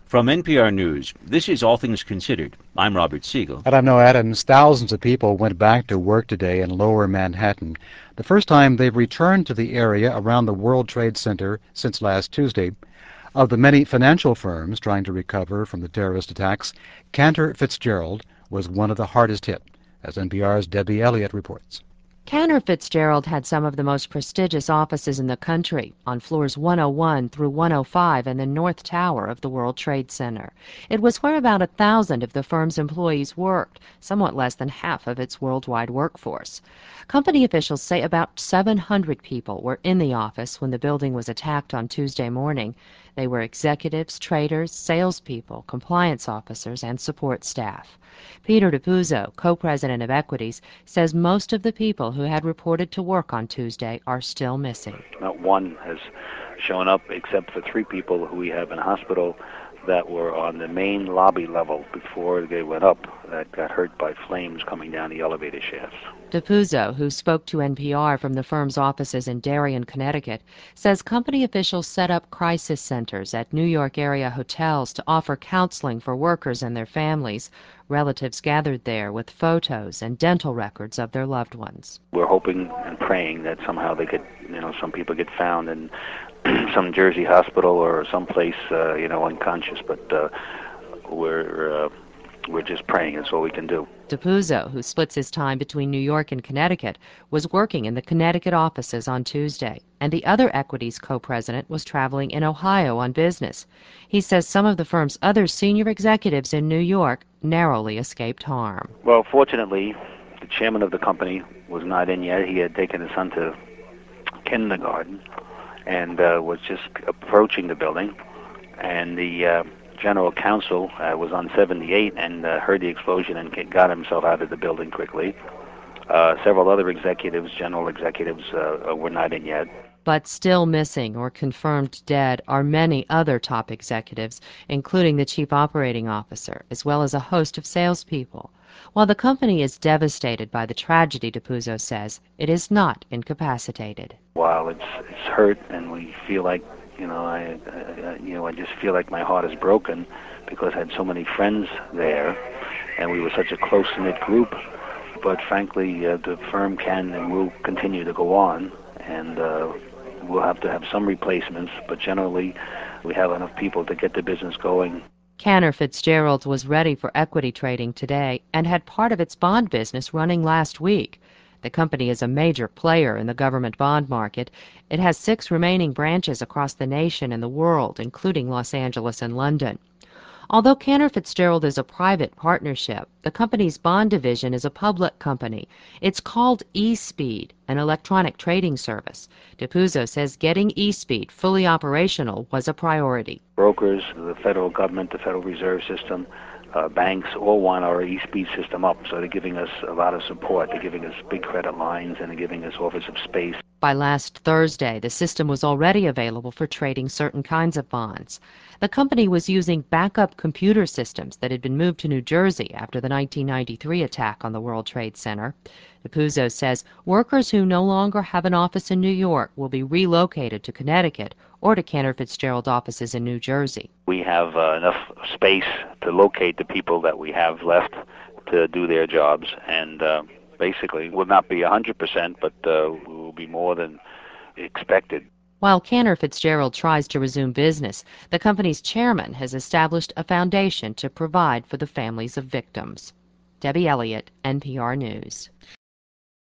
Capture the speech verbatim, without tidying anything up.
From N P R News, this is All Things Considered. I'm Robert Siegel. And I'm Noah Adams. Thousands of people went back to work today in lower Manhattan. The first time they've returned to the area around the World Trade Center since last Tuesday. Of the many financial firms trying to recover from the terrorist attacks, Cantor Fitzgerald was one of the hardest hit, as N P R's Debbie Elliott reports. Cantor Fitzgerald had some of the most prestigious offices in the country, on floors one oh one through one oh five in the North Tower of the World Trade Center. It was where about a thousand of the firm's employees worked, somewhat less than half of its worldwide workforce. Company officials say about seven hundred people were in the office when the building was attacked on Tuesday morning. They were executives, traders, salespeople, compliance officers, and support staff. Peter DePuzzo, co-president of Equities, says most of the people who had reported to work on Tuesday are still missing. Not one has shown up except for three people who we have in hospital that were on the main lobby level before they went up that got hurt by flames coming down the elevator shafts. DePuzzo, who spoke to N P R from the firm's offices in Darien, Connecticut, says company officials set up crisis centers at New York area hotels to offer counseling for workers and their families. Relatives gathered there with photos and dental records of their loved ones. We're hoping and praying that somehow they get, you know, some people get found in some Jersey hospital or someplace, uh, you know, unconscious. But uh, we're uh, we're just praying. That's all we can do. DePuzzo, who splits his time between New York and Connecticut, was working in the Connecticut offices on Tuesday, and the other Equities co-president was traveling in Ohio on business. He says some of the firm's other senior executives in New York narrowly escaped harm. Well, fortunately, the chairman of the company was not in yet. He had taken his son to kindergarten and uh, was just approaching the building, and the uh, general counsel uh, was on seventy-eight and uh, heard the explosion and got himself out of the building quickly. Uh, several other executives, general executives, uh, were not in yet. But still missing or confirmed dead are many other top executives, including the chief operating officer, as well as a host of salespeople. While the company is devastated by the tragedy, DePuzzo says, it is not incapacitated. While it's it's hurt and we feel like, you know, I, I you know, I just feel like my heart is broken because I had so many friends there, and we were such a close-knit group. But frankly, uh, the firm can and will continue to go on, and uh, we'll have to have some replacements. But generally, we have enough people to get the business going. Cantor Fitzgerald was ready for equity trading today and had part of its bond business running last week. The company is a major player in the government bond market. It has six remaining branches across the nation and the world, including Los Angeles and London. Although Cantor Fitzgerald is a private partnership, the company's bond division is a public company. It's called eSpeed, an electronic trading service. DePuzzo says getting eSpeed fully operational was a priority. Brokers, the federal government, the Federal Reserve System, Uh, banks all want our eSpeed system up, so they're giving us a lot of support. They're giving us big credit lines and they're giving us offers of space. By last Thursday, the system was already available for trading certain kinds of bonds. The company was using backup computer systems that had been moved to New Jersey after the nineteen ninety-three attack on the World Trade Center. DePuzzo says workers who no longer have an office in New York will be relocated to Connecticut or to Cantor Fitzgerald offices in New Jersey. We have uh, enough space to locate the people that we have left to do their jobs, and uh, basically will not be one hundred percent, but uh, will be more than expected. While Cantor Fitzgerald tries to resume business, the company's chairman has established a foundation to provide for the families of victims. Debbie Elliott, N P R News.